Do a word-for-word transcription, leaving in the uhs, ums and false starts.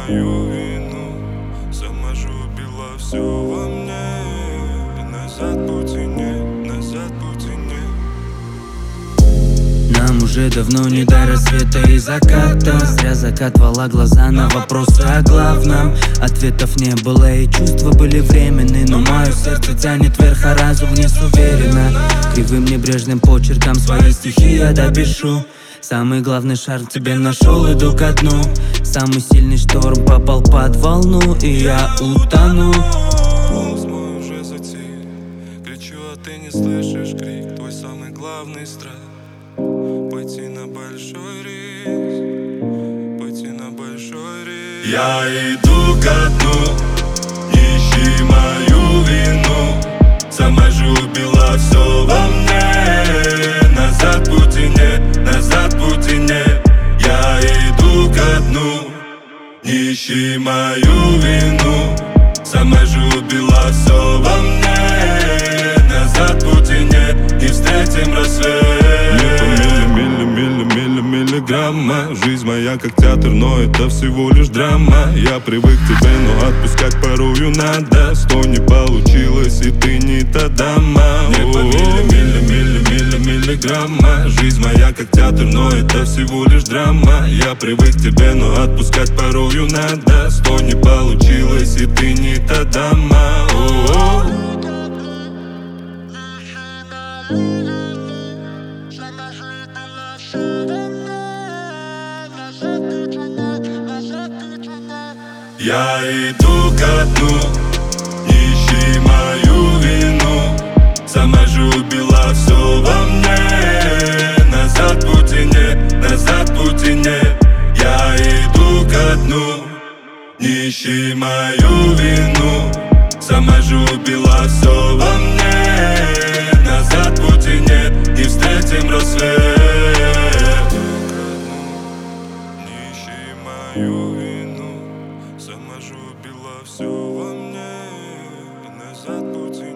мою вину. Сама же убила все во мне. И назад пути нет, назад пути нет. Нам уже давно не до рассвета и заката. Зря закатывала глаза на вопросы о главном. Ответов не было и чувства были временны. Но мое сердце тянет вверх, а разум вниз уверенно. Кривым небрежным почерком свои стихи я допишу. Самый главный шар тебе нашел, иду ко дну. Самый сильный шторм попал под волну, и я утону. Голос мой уже затих, кричу, а ты не слышишь крик. Твой самый главный страх — пойти на большой риск, пойти на большой риск. Я иду ко дну, не ищи мою вину. Сама же убила все во мне. Назад пути нет, назад пути нет. Я иду ко дну, не ищи мою вину. Сама же убила все во мне. Назад пути нет, не встретим рассвет. Не по милли, милли, милли, милли, миллиграмма. Жизнь моя как театр, но это всего лишь драма. Я привык к тебе, но отпускать порою надо. Сто не получилось, и ты не та дама. Не по милли, милли, милли, милли, миллиграмма. Жизнь моя как театр, но это всего лишь драма. Я привык к тебе, но отпускать порою надо. Сто не получилось, и ты не та дама. О-о-о. Я иду ко дну, не ищи мою вину. Сама же убила все во мне. Назад пути нет, назад пути нет. Я иду ко дну, не ищи мою вину. Сама же убила все во мне. Назад пути нет, не встретим рассвет. Не ищи мою вину. Сама же убила все во мне. И назад пути